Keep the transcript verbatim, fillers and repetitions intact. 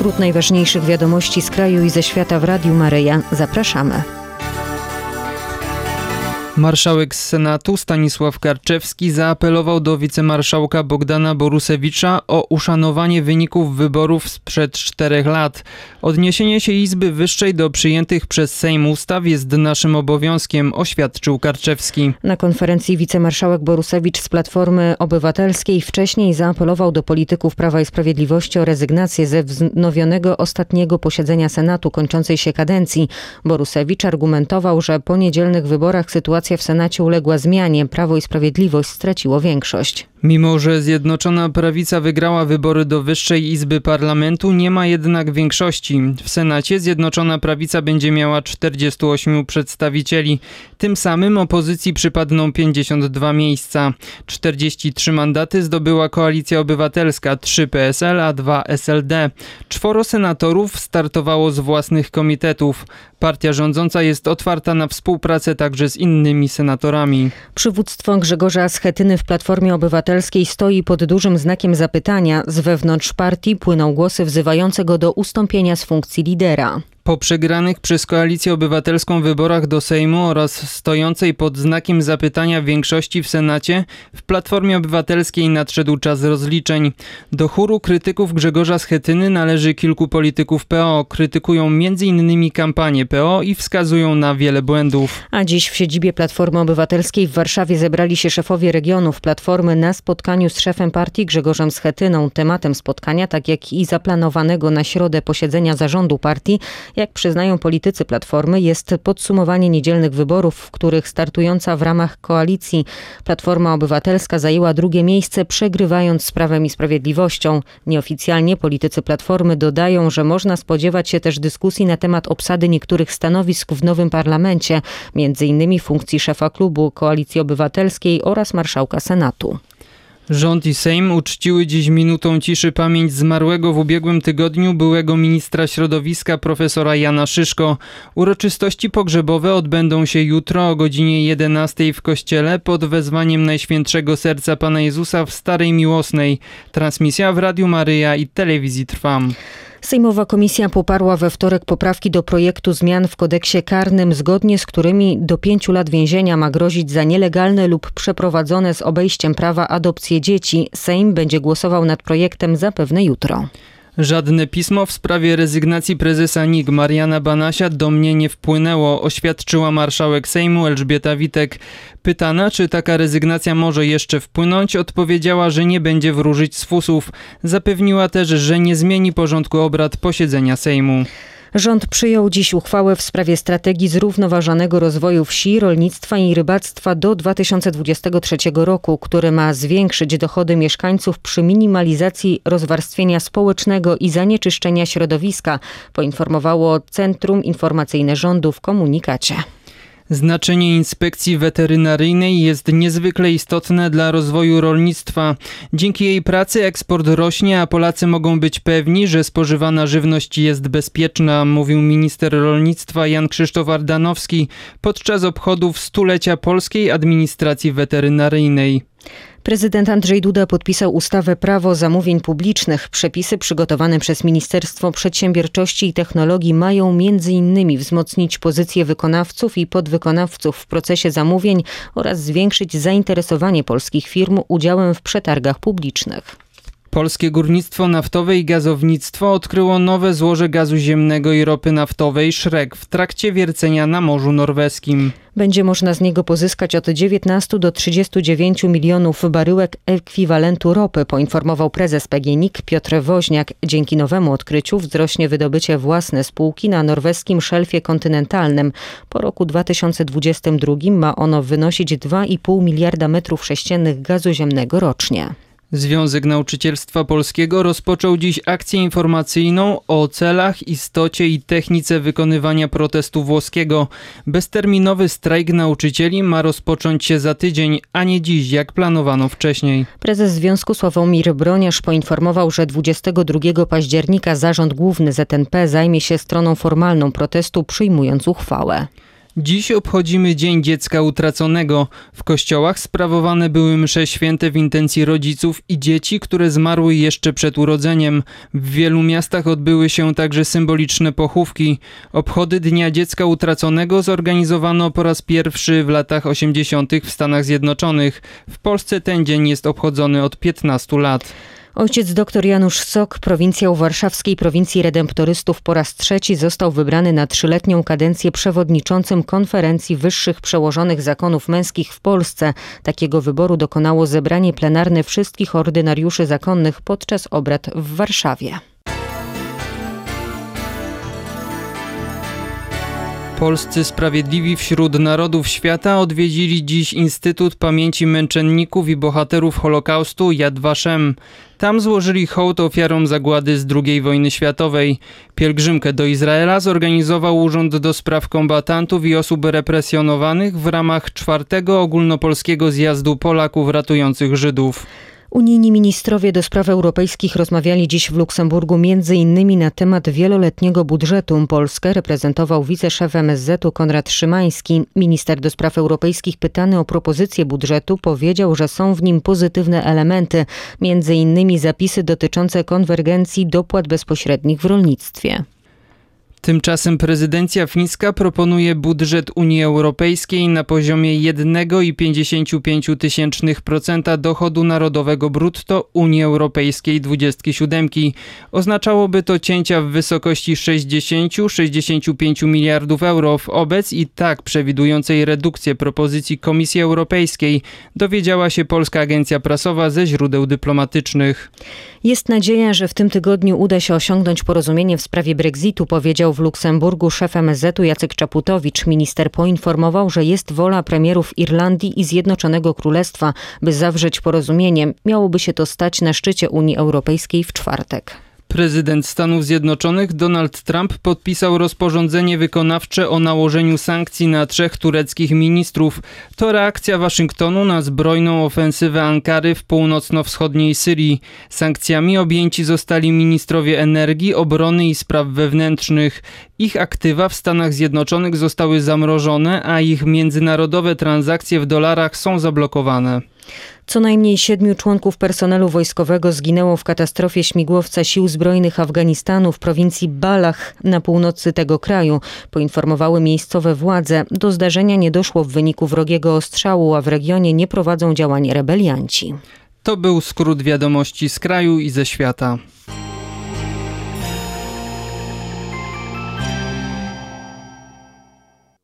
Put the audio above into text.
Skrót najważniejszych wiadomości z kraju i ze świata w Radiu Maryja. Zapraszamy. Marszałek Senatu Stanisław Karczewski zaapelował do wicemarszałka Bogdana Borusewicza o uszanowanie wyników wyborów sprzed czterech lat. Odniesienie się Izby Wyższej do przyjętych przez Sejm ustaw jest naszym obowiązkiem, oświadczył Karczewski. Na konferencji wicemarszałek Borusewicz z Platformy Obywatelskiej wcześniej zaapelował do polityków Prawa i Sprawiedliwości o rezygnację ze wznowionego ostatniego posiedzenia Senatu kończącej się kadencji. Borusewicz argumentował, że po niedzielnych wyborach sytuacja w Senacie uległa zmianie. Prawo i Sprawiedliwość straciło większość. Mimo że Zjednoczona Prawica wygrała wybory do Wyższej Izby Parlamentu, nie ma jednak większości. W Senacie Zjednoczona Prawica będzie miała czterdziestu ośmiu przedstawicieli. Tym samym opozycji przypadną pięćdziesiąt dwa miejsca. czterdzieści trzy mandaty zdobyła Koalicja Obywatelska, trzy P S L, a dwa S L D. Czworo senatorów startowało z własnych komitetów. Partia rządząca jest otwarta na współpracę także z innymi senatorami. Przywództwo Grzegorza Schetyny w Platformie Obywatelskiej stoi pod dużym znakiem zapytania. Z wewnątrz partii płyną głosy wzywające go do ustąpienia z funkcji lidera. Po przegranych przez Koalicję Obywatelską wyborach do Sejmu oraz stojącej pod znakiem zapytania większości w Senacie, w Platformie Obywatelskiej nadszedł czas rozliczeń. Do chóru krytyków Grzegorza Schetyny należy kilku polityków P O. Krytykują między innymi kampanię P O i wskazują na wiele błędów. A dziś w siedzibie Platformy Obywatelskiej w Warszawie zebrali się szefowie regionów Platformy na spotkaniu z szefem partii Grzegorzem Schetyną. Tematem spotkania, tak jak i zaplanowanego na środę posiedzenia zarządu partii, jak przyznają politycy Platformy, jest podsumowanie niedzielnych wyborów, w których startująca w ramach koalicji Platforma Obywatelska zajęła drugie miejsce, przegrywając z Prawem i Sprawiedliwością. Nieoficjalnie politycy Platformy dodają, że można spodziewać się też dyskusji na temat obsady niektórych stanowisk w nowym parlamencie, między innymi funkcji szefa klubu Koalicji Obywatelskiej oraz marszałka Senatu. Rząd i Sejm uczciły dziś minutą ciszy pamięć zmarłego w ubiegłym tygodniu byłego ministra środowiska profesora Jana Szyszko. Uroczystości pogrzebowe odbędą się jutro o godzinie jedenastej w kościele pod wezwaniem Najświętszego Serca Pana Jezusa w Starej Miłosnej. Transmisja w Radiu Maryja i telewizji Trwam. Sejmowa komisja poparła we wtorek poprawki do projektu zmian w kodeksie karnym, zgodnie z którymi do pięciu lat więzienia ma grozić za nielegalne lub przeprowadzone z obejściem prawa adopcje dzieci. Sejm będzie głosował nad projektem zapewne jutro. Żadne pismo w sprawie rezygnacji prezesa N I K Mariana Banasia do mnie nie wpłynęło, oświadczyła marszałek Sejmu Elżbieta Witek. Pytana, czy taka rezygnacja może jeszcze wpłynąć, odpowiedziała, że nie będzie wróżyć z fusów. Zapewniła też, że nie zmieni porządku obrad posiedzenia Sejmu. Rząd przyjął dziś uchwałę w sprawie strategii zrównoważonego rozwoju wsi, rolnictwa i rybactwa do dwa tysiące dwudziestego trzeciego roku, który ma zwiększyć dochody mieszkańców przy minimalizacji rozwarstwienia społecznego i zanieczyszczenia środowiska, poinformowało Centrum Informacyjne Rządu w komunikacie. Znaczenie inspekcji weterynaryjnej jest niezwykle istotne dla rozwoju rolnictwa. Dzięki jej pracy eksport rośnie, a Polacy mogą być pewni, że spożywana żywność jest bezpieczna, mówił minister rolnictwa Jan Krzysztof Ardanowski podczas obchodów stulecia polskiej administracji weterynaryjnej. Prezydent Andrzej Duda podpisał ustawę Prawo zamówień publicznych. Przepisy przygotowane przez Ministerstwo Przedsiębiorczości i Technologii mają między innymi wzmocnić pozycję wykonawców i podwykonawców w procesie zamówień oraz zwiększyć zainteresowanie polskich firm udziałem w przetargach publicznych. Polskie Górnictwo Naftowe i Gazownictwo odkryło nowe złoże gazu ziemnego i ropy naftowej Szrek w trakcie wiercenia na Morzu Norweskim. Będzie można z niego pozyskać od dziewiętnastu do trzydziestu dziewięciu milionów baryłek ekwiwalentu ropy, poinformował prezes P G N I K Piotr Woźniak. Dzięki nowemu odkryciu wzrośnie wydobycie własne spółki na norweskim szelfie kontynentalnym. Po roku dwa tysiące dwudziestym drugim ma ono wynosić dwa i pół miliarda metrów sześciennych gazu ziemnego rocznie. Związek Nauczycielstwa Polskiego rozpoczął dziś akcję informacyjną o celach, istocie i technice wykonywania protestu włoskiego. Bezterminowy strajk nauczycieli ma rozpocząć się za tydzień, a nie dziś, jak planowano wcześniej. Prezes Związku Sławomir Broniarz poinformował, że dwudziestego drugiego października Zarząd Główny Z N P zajmie się stroną formalną protestu, przyjmując uchwałę. Dziś obchodzimy Dzień Dziecka Utraconego. W kościołach sprawowane były msze święte w intencji rodziców i dzieci, które zmarły jeszcze przed urodzeniem. W wielu miastach odbyły się także symboliczne pochówki. Obchody Dnia Dziecka Utraconego zorganizowano po raz pierwszy w latach osiemdziesiątych w Stanach Zjednoczonych. W Polsce ten dzień jest obchodzony od piętnastu lat. Ojciec dr Janusz Sok, prowincjał warszawskiej Prowincji Redemptorystów, po raz trzeci został wybrany na trzyletnią kadencję przewodniczącym Konferencji Wyższych Przełożonych Zakonów Męskich w Polsce. Takiego wyboru dokonało zebranie plenarne wszystkich ordynariuszy zakonnych podczas obrad w Warszawie. Polscy sprawiedliwi wśród narodów świata odwiedzili dziś Instytut Pamięci Męczenników i Bohaterów Holokaustu Yad Vashem. Tam złożyli hołd ofiarom zagłady z drugiej wojny światowej. Pielgrzymkę do Izraela zorganizował Urząd do Spraw Kombatantów i Osób Represjonowanych w ramach czwartego ogólnopolskiego zjazdu Polaków ratujących Żydów. Unijni ministrowie do spraw europejskich rozmawiali dziś w Luksemburgu między innymi na temat wieloletniego budżetu. Polskę reprezentował wiceszef M S Z u Konrad Szymański. Minister do spraw europejskich, pytany o propozycję budżetu, powiedział, że są w nim pozytywne elementy, między innymi zapisy dotyczące konwergencji dopłat bezpośrednich w rolnictwie. Tymczasem prezydencja fińska proponuje budżet Unii Europejskiej na poziomie jeden przecinek pięćdziesiąt pięć procent dochodu narodowego brutto Unii Europejskiej dwudziestki siódemki. Oznaczałoby to cięcia w wysokości sześćdziesiąt do sześćdziesięciu pięciu miliardów euro wobec i tak przewidującej redukcję propozycji Komisji Europejskiej, dowiedziała się polska agencja prasowa ze źródeł dyplomatycznych. Jest nadzieja, że w tym tygodniu uda się osiągnąć porozumienie w sprawie Brexitu, powiedział w Luksemburgu szef M S Z u Jacek Czaputowicz. Minister poinformował, że jest wola premierów Irlandii i Zjednoczonego Królestwa, by zawrzeć porozumienie. Miałoby się to stać na szczycie Unii Europejskiej w czwartek. Prezydent Stanów Zjednoczonych Donald Trump podpisał rozporządzenie wykonawcze o nałożeniu sankcji na trzech tureckich ministrów. To reakcja Waszyngtonu na zbrojną ofensywę Ankary w północno-wschodniej Syrii. Sankcjami objęci zostali ministrowie energii, obrony i spraw wewnętrznych. Ich aktywa w Stanach Zjednoczonych zostały zamrożone, a ich międzynarodowe transakcje w dolarach są zablokowane. Co najmniej siedmiu członków personelu wojskowego zginęło w katastrofie śmigłowca Sił Zbrojnych Afganistanu w prowincji Balach na północy tego kraju, poinformowały miejscowe władze. Do zdarzenia nie doszło w wyniku wrogiego ostrzału, a w regionie nie prowadzą działań rebelianci. To był skrót wiadomości z kraju i ze świata.